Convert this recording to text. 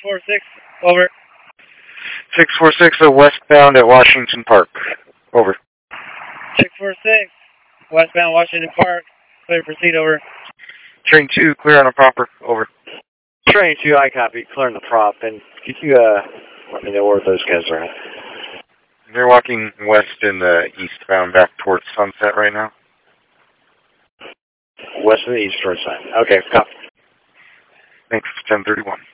646, over. 646, westbound at Washington Park. Over. 646, westbound Washington Park. Clear to proceed, over. Train 2, clear on a proper. Over. Train 2, I copy. Clear on the prop. And could you let me know where those guys are at? They're walking west and eastbound back towards Sunset right now. West and the east towards Sunset. Okay, copy. Thanks, 1031.